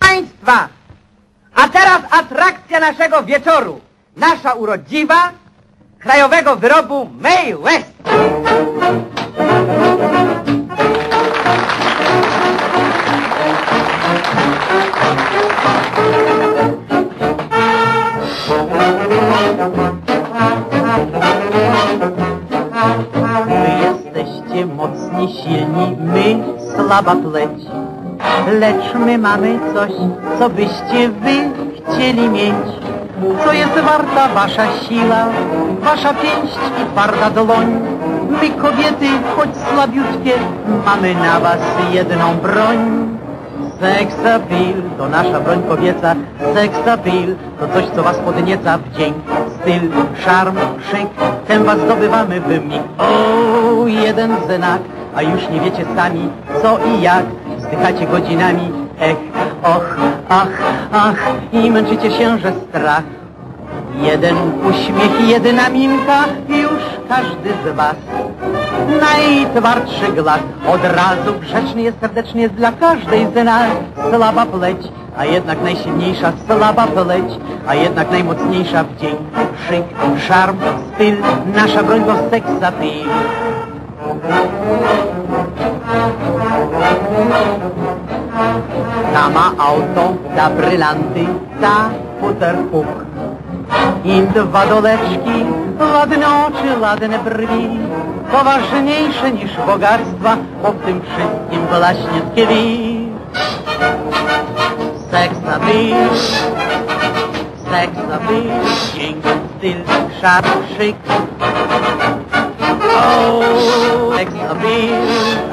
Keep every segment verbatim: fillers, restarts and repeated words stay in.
Państwa, a teraz atrakcja naszego wieczoru. Nasza urodziwa krajowego wyrobu Mae West. Wy jesteście mocni, silni, my słaba pleć. Lecz my mamy coś, co byście wy chcieli mieć. Co jest warta wasza siła, wasza pięść i twarda dłoń. My kobiety, choć słabiutkie, mamy na was jedną broń. Seksapil to nasza broń kobieca, seksapil to coś, co was podnieca. Wdzięk, styl, szarm, szyk, ten was zdobywamy w mig. O, jeden znak, a już nie wiecie sami, co i jak. Wzdychacie godzinami, ech, och, ach, ach, i męczycie się, że strach. Jeden uśmiech i jedyna minka, już każdy z was. Najtwardszy glak, od razu grzeczny jest, serdeczny jest dla każdej z nas. Słaba pleć, a jednak najsilniejsza, słaba pleć, a jednak najmocniejsza. Wdzięk, szyk, szarm, styl, nasza broń to seksapil. Ta ma auto, ta brylanty, ta futerpuk. I dwa doleczki, ładne oczy, ładne brwi. To ważniejsze niż bogactwa, bo w tym wszystkim właśnie tkwi. Seksapil, seksapil, dźwięk, styl, szarm, szyk. Oh, seksapil,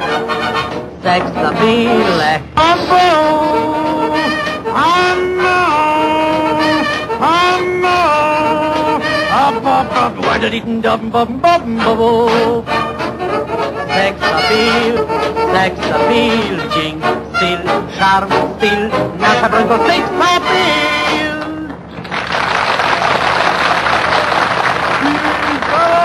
seksapil, ech. Seksapil, seksapil, dźwięk, styl, szarm, styl, nasza broń to seksapil.